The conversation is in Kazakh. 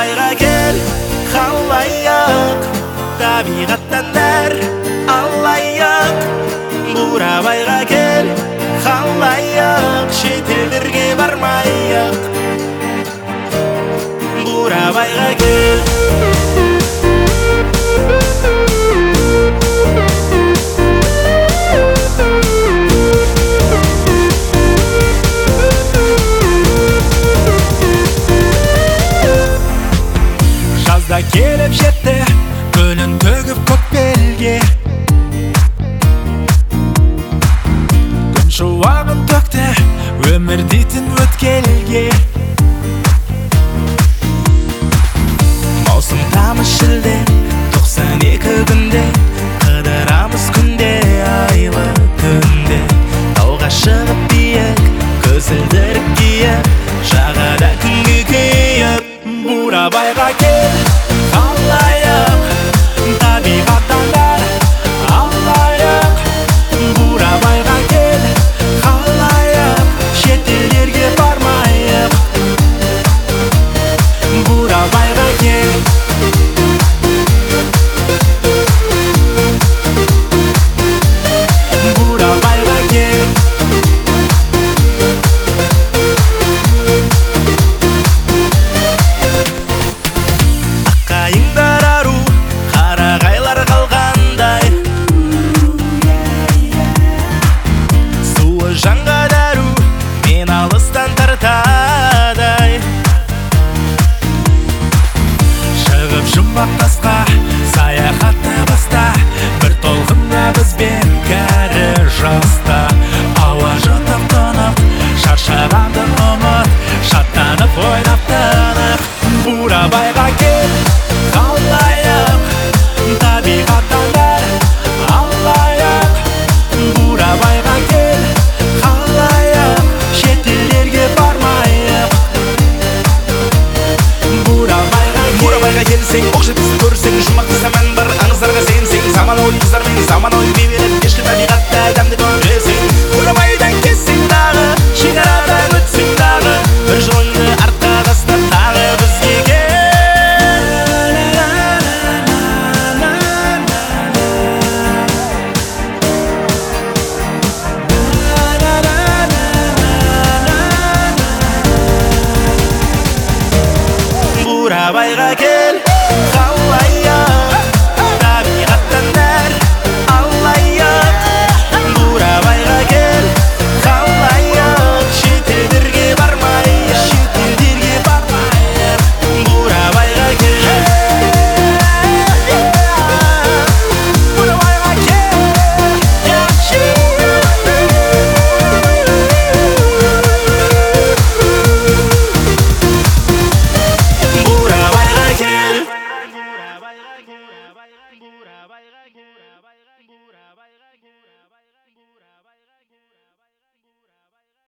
Бурабайга кел, халайык, табигаттан дәр алайык. Бурабайга кел, халайык, шет елдерге бармайык. Бурабайга кел. Жазда келіп жетті, көлін төгіп көк белге. Күн шуағын төкті, өмір дейтін өткелге. Маусым, тамыз, шілде, 92 күнде, қыдырамыз күнде, айлы түнде. Тауға шығып биік, көзілдірік киіп, жағада күнге күйіп. Бурабайға кел,